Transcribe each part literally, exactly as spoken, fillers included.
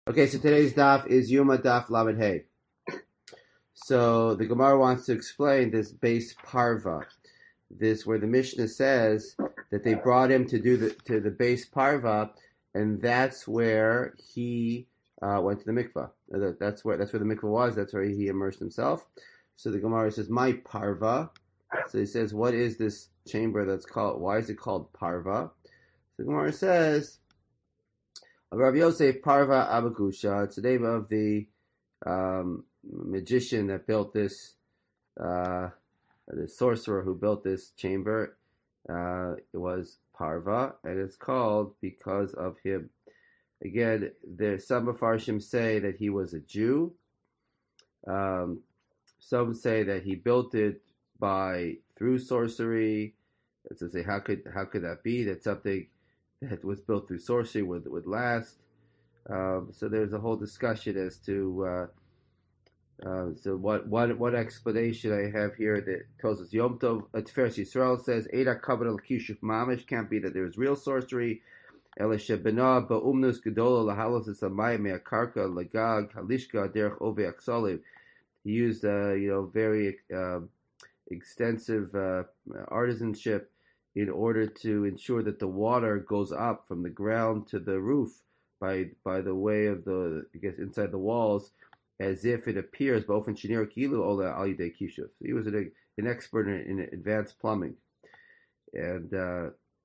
Okay, so today's daf is Yuma Daf Lamed Hey. So the Gemara wants to explain this base parva, this where the Mishnah says that they brought him to do the to the base parva, and that's where he uh, went to the mikvah. Uh, That's where that's where the mikvah was. That's where he immersed himself. So the Gemara says, "My parva." So he says, "What is this chamber that's called? Why is it called parva?" So the Gemara says, Rav Yosef Parva Abagusha. It's the name of the um, magician that built this, uh, the sorcerer who built this chamber. Uh, it was Parva, and it's called because of him. Again, there some Mepharshim say that he was a Jew. Um, some say that he built it by through sorcery. So say, how could how could that be? That something that was built through sorcery would would last. Um, so there's a whole discussion as to uh, uh, so what what what explanation I have here that tells us Yom Tov Tiferes Yisrael says Eida Kavod Kishuv Mamish, can't be that there's real sorcery. Ela Shebena Ba'umnus Gedola Lahalos Esamai Me'akarka Lagag Halishka Derech Ove Aksoliv. He used uh, you know very uh, extensive uh, artisanship in order to ensure that the water goes up from the ground to the roof by by the way of the I guess inside the walls, as if it appears both in Shinir Kilu Ola Ali De Kishuv. He was an, an expert in, in advanced plumbing, and uh,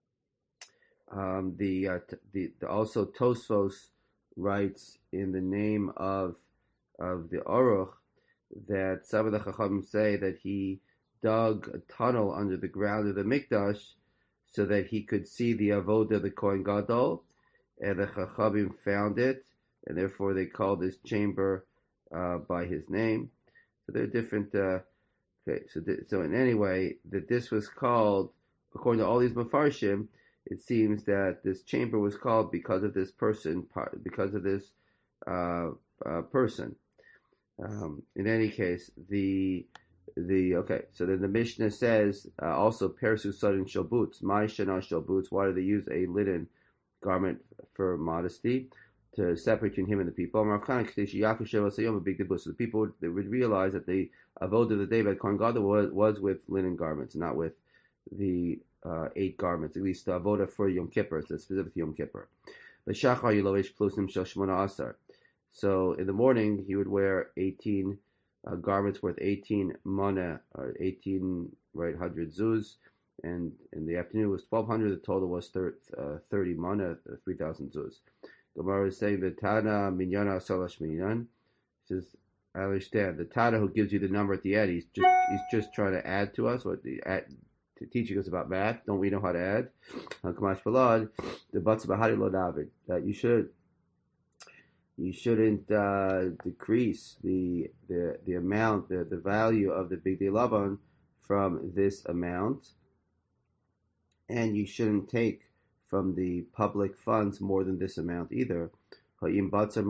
um, the, uh, the the also Tosfos writes in the name of of the Aruch that some of the Chachamim say that he dug a tunnel under the ground of the Mikdash so that he could see the avodah of the Kohen Gadol, and the Chachamim found it, and therefore they called this chamber uh, by his name. So there are different. Uh, okay, so th- so in any way that this was called, according to all these Mefarshim, it seems that this chamber was called because of this person, because of this uh, uh, person. Um, in any case, the the okay. So then the Mishnah says uh, also Persu Sudden Shalbutz, My Shana Shalbutz. Why do they use a linen garment for modesty to separate between him and the people? A big deal. So the people they would realize that the avodah of the day by Kohen Gadol was was with linen garments, not with the uh, eight garments. At least the avodah for Yom Kippur, it's specific to Yom Kippur. The Shachar Yilovish Plusim Shel Shmona Asar. So in the morning he would wear eighteen uh, garments worth eighteen mana, or eighteen right hundred zuz, and in the afternoon it was twelve hundred. The total was thir- uh, thirty mana, uh, three thousand zuz. The Gemara is saying the Tana Minyana Salash Minyan. Says, I understand the Tana who gives you the number at the end. He's just he's just trying to add to us, or the add, to teaching us about math. Don't we know how to add? Kamash Balad, the Batz Bahari Lo David, that you should. You shouldn't uh, decrease the, the the amount, the, the value of the Big Day Laban from this amount, and you shouldn't take from the public funds more than this amount either. Um,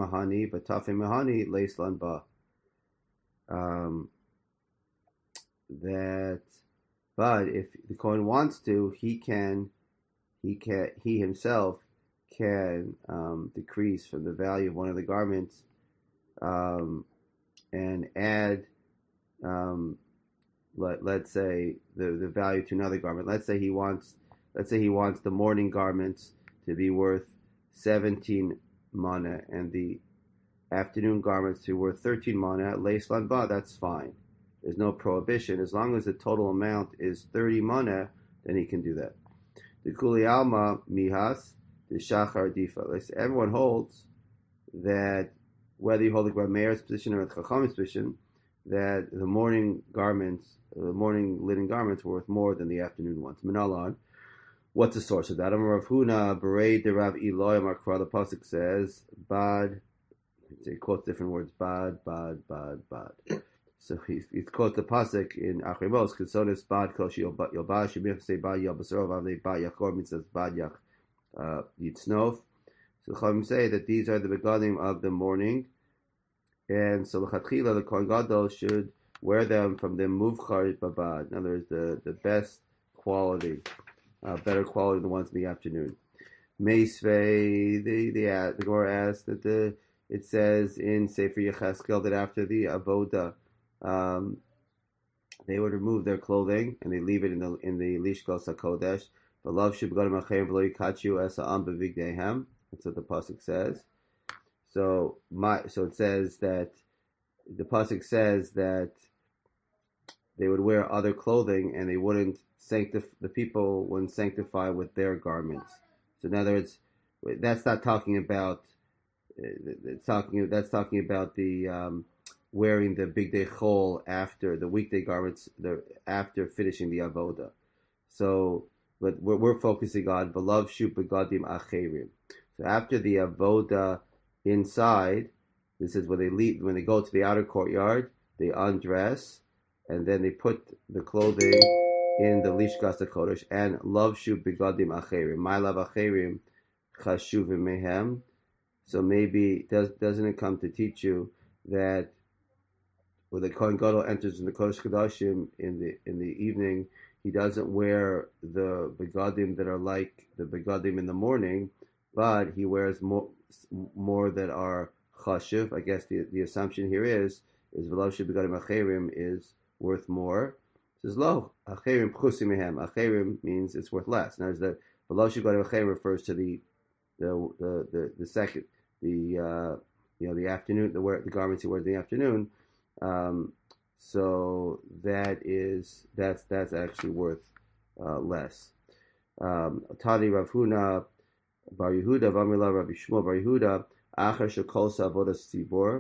that, but if the Kohen wants to, he can, he can, he himself can um, decrease from the value of one of the garments um, and add, um, let let's say the the value to another garment. Let's say he wants, let's say he wants the morning garments to be worth seventeen mana and the afternoon garments to be worth thirteen mana. Leis lanba, that's fine. There's no prohibition as long as the total amount is thirty mana. Then he can do that. The kuli alma mihas. The Shachar Difa. Everyone holds that whether you hold the Meir's position or the Chacham's position, that the morning garments, the morning linen garments, were worth more than the afternoon ones. Minalan. What's the source of that? Amar Rav Huna, Berei de Rav Eloi, Makra, the pasuk says, Bad. He quotes different words. Bad, bad, bad, bad. So he he quotes the pasuk in Achrimos. Kesonis bad koshi yobash. Yemich say bad yabasarov avnei bad yachor means bad yach. Uh, Yitznof. So the Chachamim say that these are the begadim of the morning, and so l'chatchila the Kohen Gadol should wear them from the muvchar babad. In other words, the, the best quality, uh, better quality than the ones in the afternoon. Meisvei, the the the Gemara asks that the it says in Sefer Yecheskel that after the avoda, um, they would remove their clothing and they leave it in the in the lishkos hakodesh. V'lav shu b'gadim achayim v'lo yikachu es ha'am b'vigdeihem. That's what the pasuk says. So my so it says that the pasuk says that they would wear other clothing and they wouldn't sanctify the people wouldn't sanctify with their garments. So in other words, that's not talking about. It's talking. That's talking about the um, wearing the big day chol after the weekday garments, the after finishing the avoda. So, but we're, we're focusing on v'lav shu begadim acherim. So after the avoda inside, this is when they leave. When they go to the outer courtyard, they undress and then they put the clothing in the lishkas hakodesh and lav shu begadim acherim. My lav acherim chashuvim mehem. So maybe does doesn't it come to teach you that when the Kohen Gadol enters in the Kodesh Kodashim in the in the evening, he doesn't wear the begadim that are like the begadim in the morning, but he wears more more that are chashuv. I guess the the assumption here is is v'lav shu begadim acherim is worth more. It says lo acherim pchusim mehem. Acherim means it's worth less. Now, the v'lav shu begadim acherim refers to the the the the, the second. The uh, you know the afternoon the wear the garments he wears in the afternoon, um, so that is that's that's actually worth uh, less. Um, Tadi Rav Huna Bar Yehuda Vamila Rabbi Shmuel Bar Yehuda Achar Shekol Avodas Tzibor.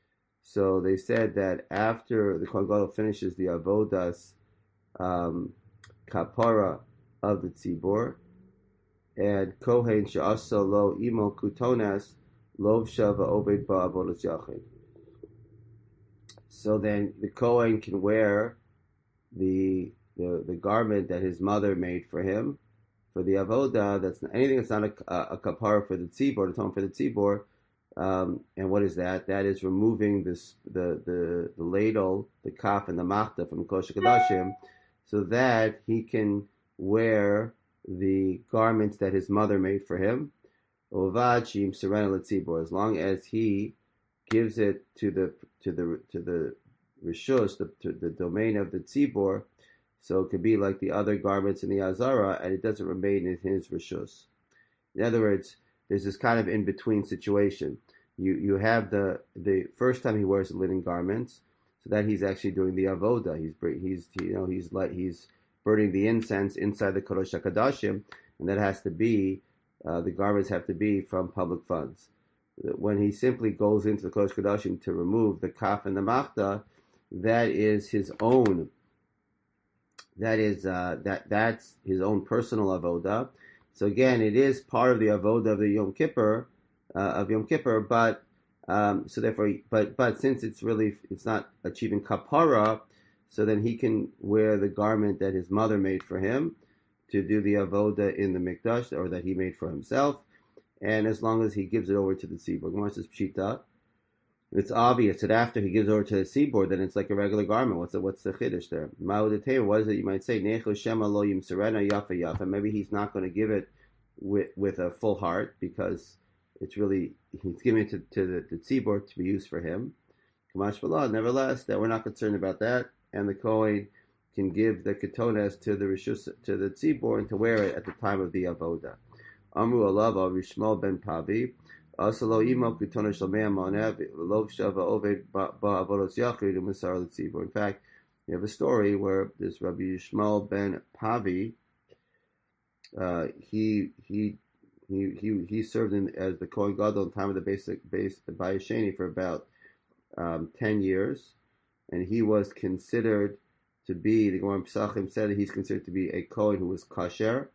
So they said that after the Kohen Gadol finishes the avodas um, kapara of the tzibor, and Kohen she'asa lo imo kutonas. Lov shava obed ba avodas yachid. So then the Kohen can wear the, the the garment that his mother made for him for the avoda. That's anything that's not a, a, a kapara for the tzibor, the tone for the tzibor. Um, and what is that? That is removing this the the, the ladle, the kaf, and the machta from Kodesh Kodashim, so that he can wear the garments that his mother made for him. As long as he gives it to the to the to the rishus, the to the domain of the tzibor, so it could be like the other garments in the azara, and it doesn't remain in his rishus. In other words, there's this kind of in between situation. You you have the the first time he wears the linen garments, so that he's actually doing the avoda. He's he's you know he's like he's burning the incense inside the Kodesh HaKodashim, and that has to be. Uh, the garments have to be from public funds. When he simply goes into the Kodesh Kodashim to remove the kaf and the machta, that is his own. That is uh, that that's his own personal avoda. So again, it is part of the avoda of the Yom Kippur uh, of Yom Kippur, but um, so therefore, but but since it's really it's not achieving kapara, so then he can wear the garment that his mother made for him to do the avoda in the mikdash, or that he made for himself, and as long as he gives it over to the tzibor. Gemara says pshita. It's obvious that after he gives it over to the tzibor, then it's like a regular garment. What's the what's the chiddush there? Ma'odetei, what is it? You might say necho shema lo yimserena yafa yafa. Maybe he's not going to give it with with a full heart because it's really he's giving it to, to the, the tzibor to be used for him. Kamash b'lah. Nevertheless, that we're not concerned about that, and the Kohen can give the ketones to the rishus to the tzibor and to wear it at the time of the avoda. Amru alava Rishmal ben Pavi asalo imo ketones shalmei amanev lov shava oved ba avodos yachid u'musar l'tzibor. In fact, we have a story where this Rabbi Yishmael ben Pavi, uh, he he he he he served in as the Kohen Gadol in the time of the basic base Bayis Sheni for about um, ten years, and he was considered to be, the Gemara Pesachim said that he's considered to be a Kohen who was kasher,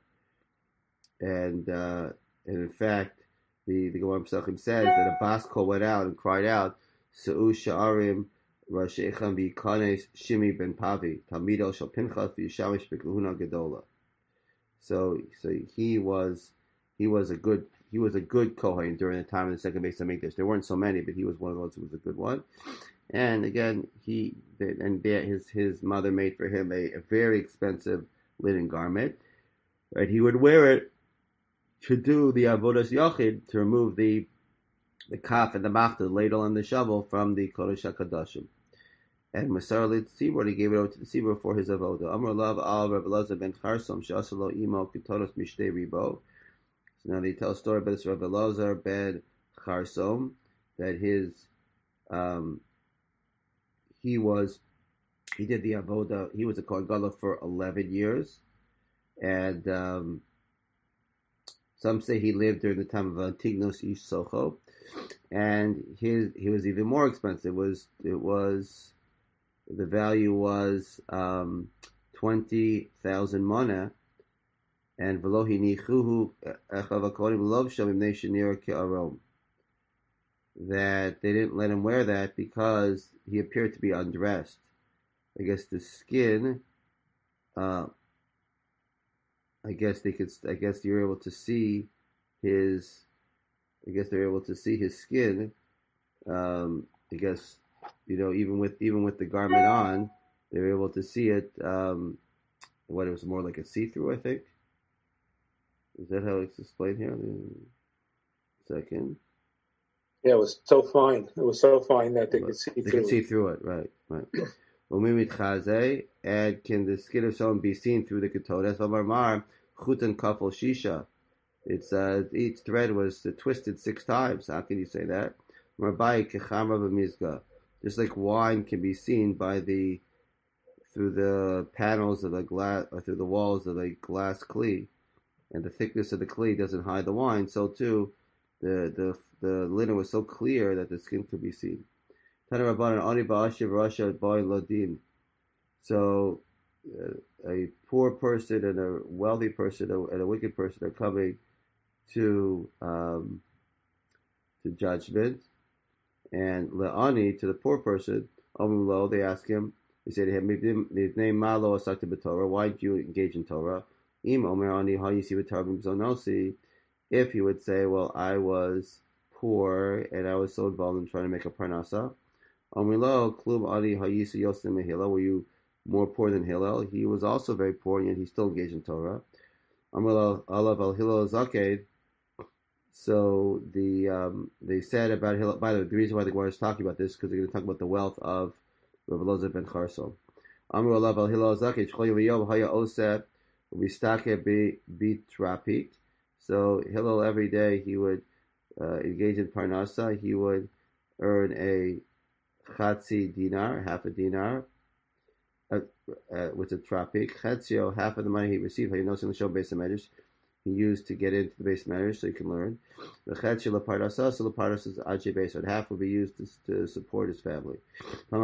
and uh, and in fact, the the Gemara Pesachim says that a bas kol went out and cried out, Se'u sha'arim rashechem v'yikanes Shimi ben Pavi Talmido shel Pinchas v'yishamish b'kahuna gedola. So so he was he was a good he was a good Kohen during the time of the second Beis Hamikdash. There weren't so many, but he was one of those who was a good one. And again, he and his his mother made for him a, a very expensive linen garment, right? He would wear it to do the avodas yachid, to remove the the kaf and the mach, the ladle and the shovel from the Kodesh HaKadoshim. And Masar lit Tzibor, he gave it over to the Tzibor for his avoda. Amar Lav al Rav Elazar ben Charsom she'asalo imo kitonos mishtei ribo. So now they tell a story about this Rav Elazar ben Charsom, that his um, he was he did the avoda. He was a Kohen Gadol for eleven years, and um, some say he lived during the time of Antignos Ish Socho, and his he was even more expensive. It was it was the value was um, twenty thousand mana, and velohi nichuhu echav hakohanim lov sham imnei shenira ke'arom. That they didn't let him wear that because he appeared to be undressed. I guess the skin. Uh, I guess they could. I guess you're able to see his. I guess they're able to see his skin. Um, I guess you know, even with even with the garment on, they were able to see it. Um, what it was more like a see-through, I think. Is that how it's explained here? Second. Yeah, it was so fine. It was so fine that they But could see they through could it. see through it, right? Right. And can the skin of someone be seen through the ketones? Mar chutan kafel shisha. It's uh, each thread was uh, twisted six times. How can you say that? Marbai kechamra b'mizga. Just like wine can be seen by the through the panels of the glass or through the walls of the glass kli, and the thickness of the kli doesn't hide the wine. So too, the the the linen was so clear that the skin could be seen. So uh, a poor person and a wealthy person and a wicked person are coming to um, to judgment, and le'ani, to the poor person, lo, they ask him, they say to him, his name malo asakta b'Torah, why did you engage in Torah? Im omer ani ha'yisi v'tarvim zonosi, if he would say, well, I was poor and I was so involved in trying to make a parnasa. Omer lo, klum ani ha'yisi yosim mehillel, were you more poor than Hillel? He was also very poor, yet he still engaged in Torah. Omer lo, alav al Hillel zaked. So the um, they said about Hillel. By the way, the reason why the Gemara is talking about this is because they're going to talk about the wealth of Rav Elazar ben Charsom. Amru alav al Hillel zakei shchol yom haya oseh u'mistake bitrapik. So Hillel every day he would uh, engage in parnasa. He would earn a chatzi dinar, half a dinar, uh, uh, with a trapik. Chatzio, half of the money he received. He knows in the show Beis HaMedrash. He used to get into the base matters so he can learn. The chetzi leparnasa, so leparnasa is aji base, and half will be used to, to support his family. One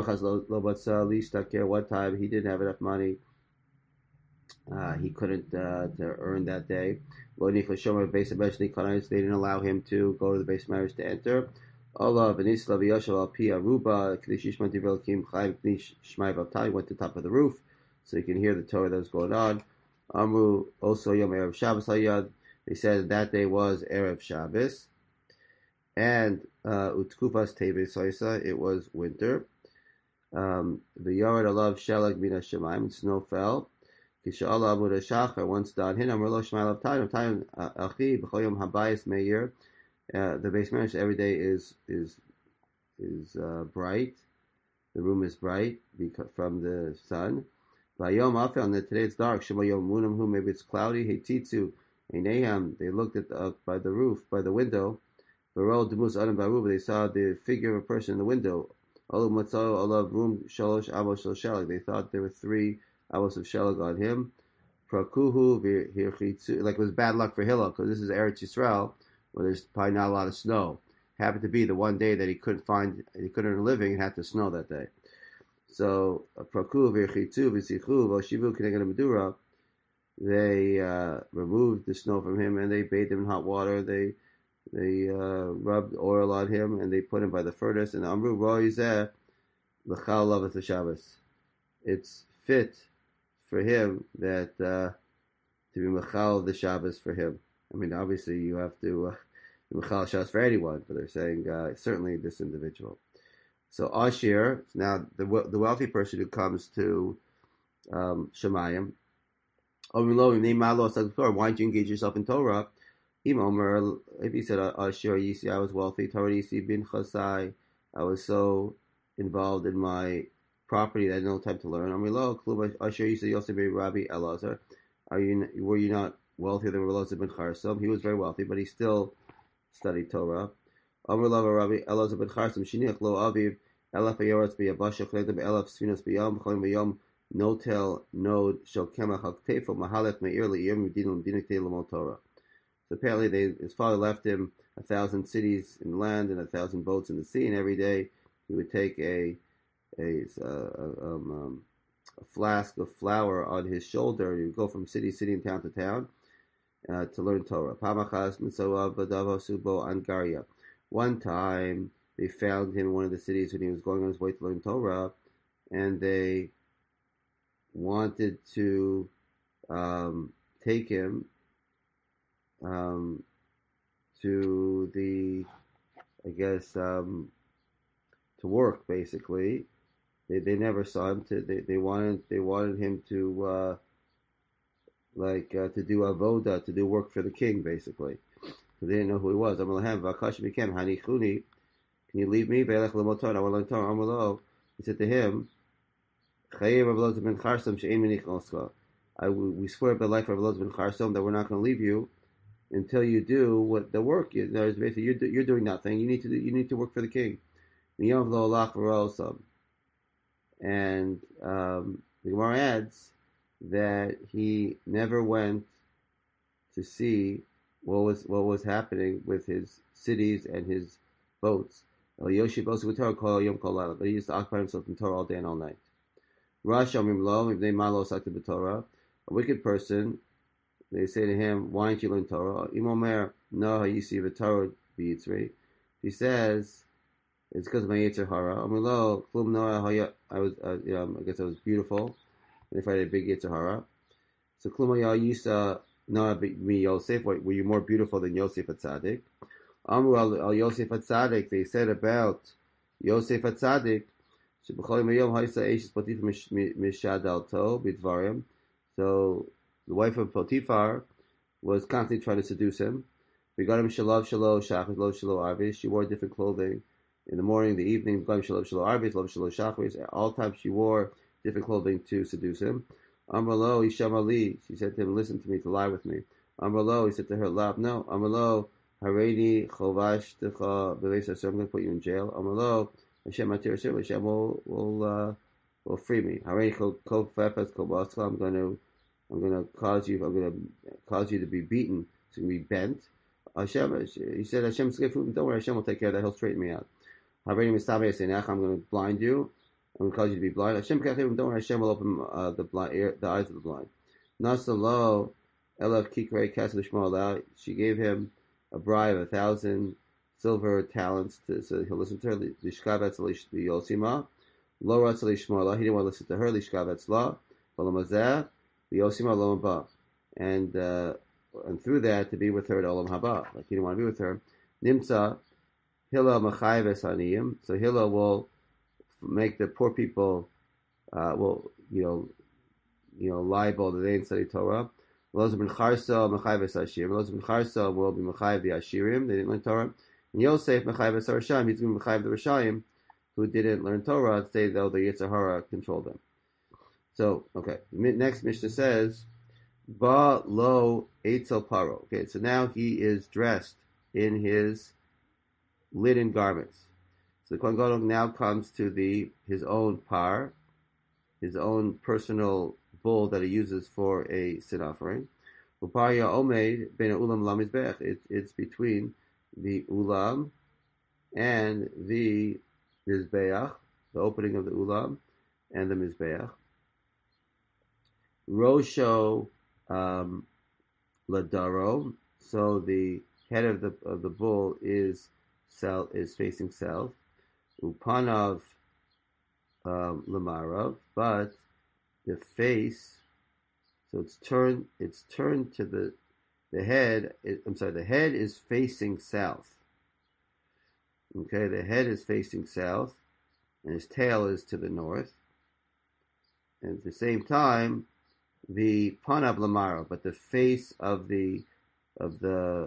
time he didn't have enough money. Uh, he couldn't uh, to earn that day. They didn't allow him to go to the base matters to enter. Allah v'nisla v'yoshav al pi aruba k'dishishman divrei kim chayim k'nish shmai v'avtai. Went to the top of the roof so he can hear the Torah that was going on. Amru also Yom Erev Shabbos Hayad. They said that day was Erev Shabbos, and Utkufas Teves Soisa. It was winter. The Yard Alav Shelag Mina Shemaim. Snow fell. Kishala Amud Shachar. Once done, Hin Amru Lo Shemaim Time Time Achi B'Choyom Habayis Meir. The base marriage every day is is is uh, bright. The room is bright because from the sun. Vayom Afel, and today it's dark. Shemayom Munamhu, maybe it's cloudy. Hititzu, Eineham, they looked at the, uh, by the roof, by the window. Varol Demus Adam Baruba, they saw the figure of a person in the window. Olav Matzah, Olav Rum, Shalosh, Amos Shal Shelag. They thought there were three Amos of Shelag on him. Prakuhu, Virchitzu, like it was bad luck for Hillel, because this is Eretz Yisrael, where there's probably not a lot of snow. Happened to be the one day that he couldn't find, he couldn't earn a living, it had to snow that day. So, Praku v'chitu v'sichu v'shivu k'neged medura, they uh, removed the snow from him and they bathed him in hot water. They they uh, rubbed oil on him and they put him by the furnace. And Amru roizeh l'chal lavet the Shabbos. It's fit for him that uh, to be mechal the Shabbos for him. I mean, obviously you have to uh, be mechal Shabbos for anyone, but they're saying uh, certainly this individual. So Ashir, now the the wealthy person who comes to um, Shemayim, why don't you engage yourself in Torah? Im Omer, if he said, Ashur Yisi, I was wealthy, Torah Yisi bin Chasai, I was so involved in my property that I had no time to learn. Amrilo, Klub Ashur Yisi Yosef ben Rabbi Elazar, are you, were you not wealthier than Elazar ben Charsom? He was very wealthy, but he still studied Torah. Amrilo Rabbi Elazar ben Charsom, Shiniach Lo Aviv, Elaf Ayoretz B'Yabasha, Chledem Elaf Sfinos B'Yom, Cholim B'Yom, Notel Nod Shel Kemach Haktefo Mahalech Meir Le'Yom Yudin L'Mdinei L'Mol Torah. So apparently, they, his father left him a thousand cities in the land and a thousand boats in the sea, and every day he would take a a, a, um, um, a flask of flour on his shoulder. He would go from city to city and town to town uh, to learn Torah. One time, they found him in one of the cities when he was going on his way to learn Torah, and they wanted to um, take him Um, to the, I guess, um, to work basically. They they never saw him. To they, they wanted they wanted him to uh, like uh, to do avoda, to do work for the king basically. So they didn't know who he was. Amalahem v'akash became hanichuni. Can you leave me? Ve'elech l'motor. I want to learn Torah. Amalo. He said to him, Chayev Rav Elazar ben Charsom she'ein menich oska. I we swear by the life of Rav Elazar ben Charsom that we're not going to leave you until you do what the work is. There's basically you're, do, you're doing nothing. You need to do, you need to work for the king. And um, the Gemara adds that he never went to see what was what was happening with his cities and his boats. But he used to occupy himself in Torah all day and all night. A wicked person, they say to him, why don't you learn Torah? Imomer, no, you see the Torah b'yitzri. He says, it's because of my Yetzer Hara. Amilo, klum noah, I was, uh, you know, I guess I was beautiful, and if I had a big Yetzer Hara. So klum ya yisa noah mi Yosef, were you more beautiful than Yosef HaTzadik? Amru al Yosef HaTzadik, they said about Yosef HaTzadik, sheb'chol yom ha'isa eishes potif mishadalto b'dvarim. So the wife of Potiphar was constantly trying to seduce him. We got him shalav shalo shachris lo shalo arvis. She wore different clothing in the morning, the evening. Got him shalav shalo arvis, lo shalo shachris. All times she wore different clothing to seduce him. Amralo ishamali. She said to him, "Listen to me, to lie with me." Amralo, he said to her, "Love, no." Amralo, haredi chovash techa b'leis hashem. I'm going to put you in jail. Amralo, Hashem atir Hashem. Hashem will will uh, will free me. Haredi kol fefes kol basla. I'm going to I'm going to cause you. I'm going to cause you to be beaten. It's going to be bent. Hashem, he said, Hashem, don't worry. Hashem will take care of that. He'll straighten me out. I'm going to blind you. I'm going to cause you to be blind. Hashem, don't worry. Hashem will open uh, the blind, ear, the eyes of the blind. Nasalo, Elef Kikrei Kasad. She gave him a bribe of a thousand silver talents to, so he'll listen to her. Lishkavetz Yosima. Lo Ratz Lishmola. He didn't want to listen to her. Lishkavetz La. Balamazeh. Yosima Olam Haba, and uh, and through that to be with her at Olam Haba, like he didn't want to be with her. Nimsa Hillel Machayev Esaniyim, so Hillel will make the poor people, uh, will you know, you know, liable that they didn't study Torah. Elazar ben Charsa Machayev Esashirim. Elazar ben Charsa will be Machayev the Ashirim. They didn't learn Torah. And Yosef Machayev Esarashim. He's going to be Machayev the Rishayim, who didn't learn Torah. Say though the Yetzer Hara controlled them. So, okay, next Mishnah says, Ba lo eitzel paro. Okay, so now he is dressed in his linen garments. So the Kohen Gadol now comes to the his own par, his own personal bull that he uses for a sin offering. Uparya omeid ben ulam lamizbech. It's between the ulam and the mizbeach, the opening of the ulam and the mizbeach. Rosho um, ladaro, so the head of the of the bull is south, is facing south. Upanav um, lamarav, but the face, so it's turned it's turned to the the head. It, I'm sorry, the head is facing south. Okay, the head is facing south, and his tail is to the north. And at the same time, the panav lamara, but the face of the of the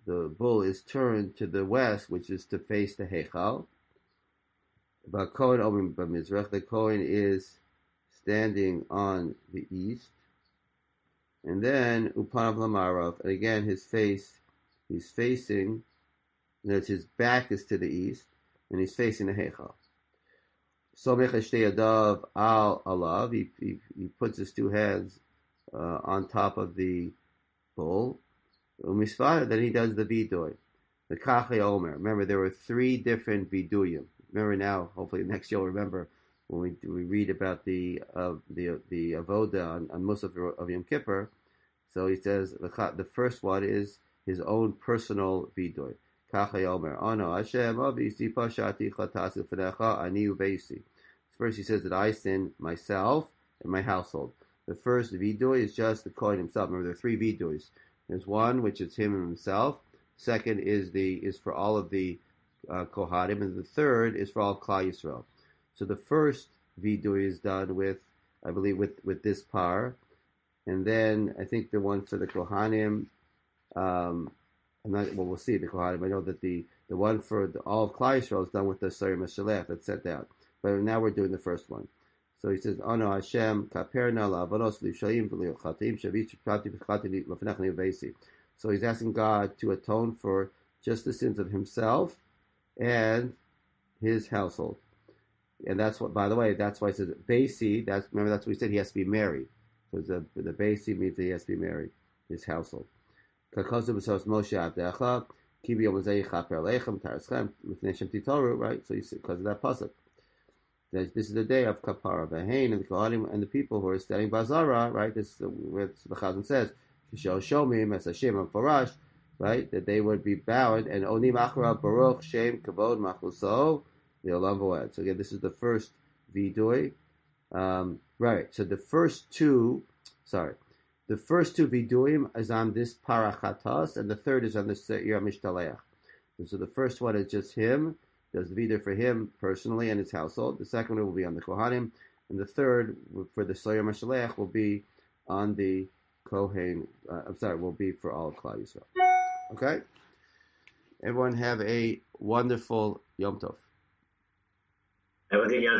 the bull is turned to the west, which is to face the Heichal. But Kohen Omrim B'Mizrach, the Kohen is standing on the east. And then Upanav Lamarav, and again his face, he's facing, notice his back is to the east, and he's facing the Heichal. Somech Shtei Yadav Al Alav, he, he, he puts his two hands uh, on top of the bull. Umisvara, then he does the Vidoy. The Kachei Omer. Remember, there were three different Viduyim. Remember now, hopefully next year you'll remember when we we read about the uh, the the avoda on, on Musaf of Yom Kippur. So he says the the first one is his own personal vidoy. Kachei Omer, Ano Hashem avisi pashati chatasi fenecha ani uveisi. First he says that I sin myself and my household. The first vidoy is just the Kohen himself. Remember there are three vidoys. There's one which is him and himself. Second is the is for all of the uh, Kohanim, and the third is for all Klal Yisrael. So the first vidoy is done with, I believe, with, with this par, and then I think the one for the Kohanim, um, I'm not, well, we'll see the Kohanim. I know that the, the one for the, all of Klal Yisrael is done with the Soyer Meshalech that's sent out. But now we're doing the first one. So he says, Ano Hashem, kaperna la'avonos l'yishalim v'li'ochatim shavit shepati v'chati l'fnech v'esi. So he's asking God to atone for just the sins of himself and his household. And that's what, by the way, that's why it says Beisi. That's remember that's what we said. He has to be married, because the the Beisi means that he has to be married. His household. Right. So you see, because of that pasuk, that this is the day of Kapara Vahain and the Kohanim and the people who are standing Bazara. Right. This is where the Chazan says, "Shel Shomim as Hashem and Farash." Right, that they would be bound and Oni Machra Baruch Shem Kavod Machuso the Olam Voed. So again, this is the first Vidoy. Um, right. So the first two, sorry, the first two Vidoyim is on this Parachatos, and the third is on the Seir Mishtaleach. And so the first one is just him, does the Vidoy for him personally and his household. The second one will be on the Kohanim, and the third for the Seir Mishtaleach will be on the Kohen. Uh, I'm sorry, will be for all of Klal Yisrael. Okay? Everyone have a wonderful Yom Tov.